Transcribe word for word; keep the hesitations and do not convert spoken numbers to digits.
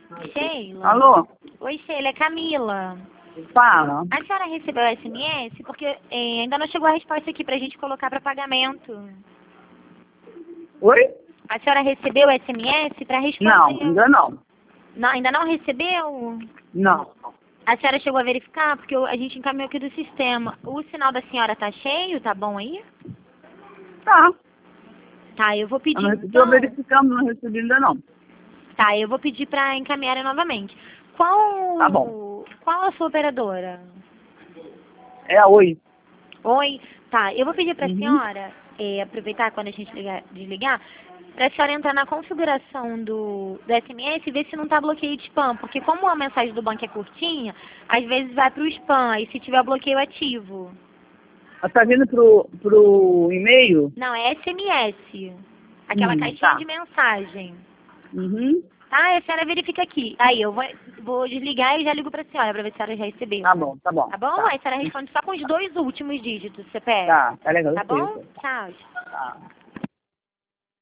Sheila? Alô? Oi, Sheila, é Camila. Fala. A senhora recebeu o S M S? Porque é, ainda não chegou a resposta aqui pra gente colocar para pagamento. Oi? A senhora recebeu o S M S para responder? Não, ainda não. Não, ainda não recebeu? Não. A senhora chegou a verificar? Porque eu- a gente encaminhou aqui do sistema. O sinal da senhora tá cheio? Tá bom aí? Tá. Tá, eu vou Eu pedir não recebi, então... eu verificando, não recebi ainda não. Tá, eu vou pedir para encaminhar novamente. Qual... Tá bom. Qual a sua operadora? É a Oi. Oi? Tá, eu vou pedir para a Uhum. senhora, é, aproveitar quando a gente ligar, desligar, para a senhora entrar na configuração do, do S M S e ver se não tá bloqueio de spam. Porque como a mensagem do banco é curtinha, às vezes vai pro spam, aí se tiver bloqueio ativo. Ela tá vindo pro, pro e-mail? Não, é S M S. Aquela Hum, caixinha tá. de mensagem. Uhum. Tá, a senhora verifica aqui. Aí, eu vou, vou desligar e já ligo pra senhora pra ver se a senhora já recebeu. Tá bom, tá bom. Tá bom? Tá. Aí a senhora responde só com os dois últimos dígitos do C P F. Tá, tá legal. Tá eu sei, eu bom? sei. Tchau. Tá.